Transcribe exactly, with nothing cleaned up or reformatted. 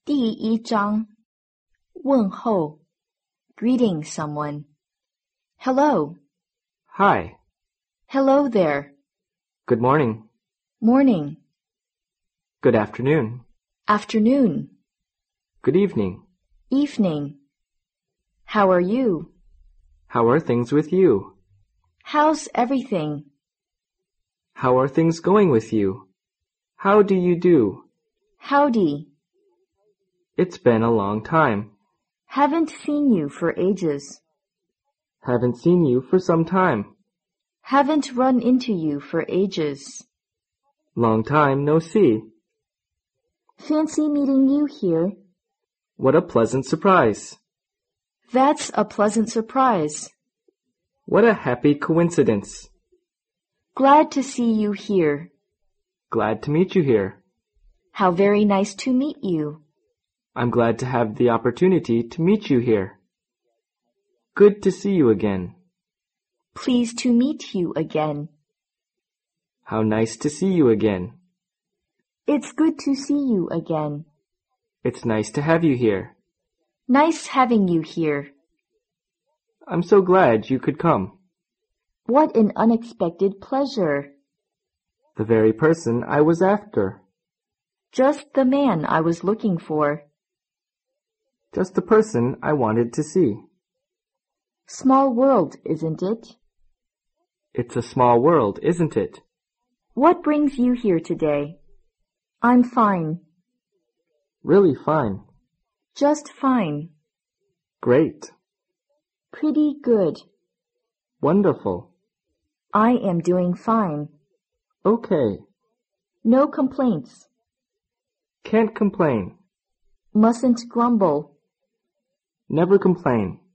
第一章，问候 greeting someone. Hello. Hi. Hello there. Good morning. Morning. Good afternoon. Afternoon. Good evening. Evening. How are you? How are things with you? How's everything? How are things going with you? How do you do? Howdy. It's been a long time. Haven't seen you for ages. Haven't seen you for some time. Haven't run into you for ages. Long time no see. Fancy meeting you here. What a pleasant surprise. That's a pleasant surprise. What a happy coincidence. Glad to see you here. Glad to meet you here. How very nice to meet you. I'm glad to have the opportunity to meet you here. Good to see you again. Pleased to meet you again. How nice to see you again. It's good to see you again. It's nice to have you here. Nice having you here. I'm so glad you could come. What an unexpected pleasure. The very person I was after. Just the man I was looking for. Just the person I wanted to see. Small world, isn't it? It's a small world, isn't it? What brings you here today? I'm fine. Really fine. Just fine. Great. Pretty good. Wonderful. I am doing fine. Okay. No complaints. Can't complain. Mustn't grumble. Never complain.